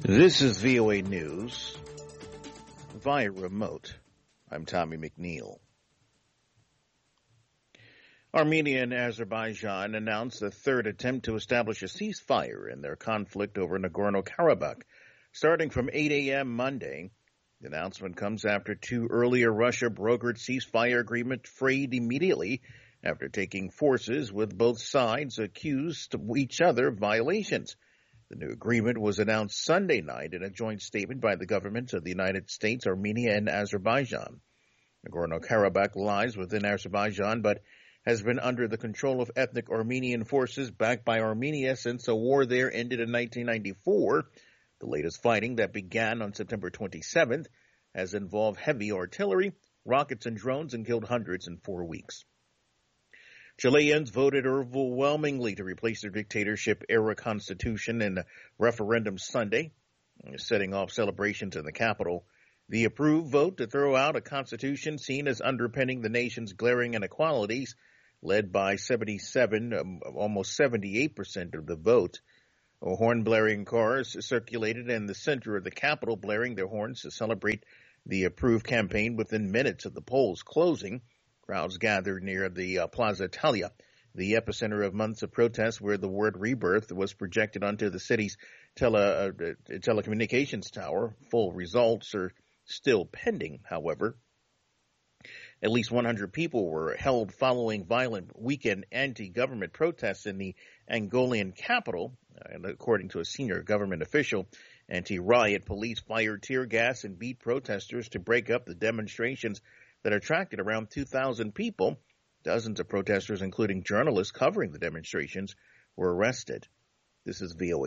This is VOA News via remote. I'm Tommy McNeil. Armenia and Azerbaijan announced the third attempt to establish a ceasefire in their conflict over Nagorno-Karabakh, starting from 8 a.m. Monday. The announcement comes after two earlier Russia-brokered ceasefire agreements frayed immediately after taking forces with both sides accused each other of violations. The new agreement was announced Sunday night in a joint statement by the governments of the United States, Armenia, and Azerbaijan. Nagorno-Karabakh lies within Azerbaijan, but has been under the control of ethnic Armenian forces backed by Armenia since a war there ended in 1994. The latest fighting that began on September 27th has involved heavy artillery, rockets, and drones and killed hundreds in 4 weeks. Chileans voted overwhelmingly to replace their dictatorship-era constitution in a referendum Sunday, setting off celebrations in the capital. The approved vote to throw out a constitution seen as underpinning the nation's glaring inequalities, led by almost 78% of the vote. Horn-blaring cars circulated in the center of the capital, blaring their horns to celebrate the approved campaign within minutes of the polls closing. Crowds gathered near the Plaza Italia, the epicenter of months of protests where the word rebirth was projected onto the city's telecommunications tower. Full results are still pending, however. At least 100 people were held following violent weekend anti-government protests in the Angolan capital. And according to a senior government official, anti-riot police fired tear gas and beat protesters to break up the demonstrations that attracted around 2,000 people. Dozens of protesters, including journalists covering the demonstrations, were arrested. This is VOA.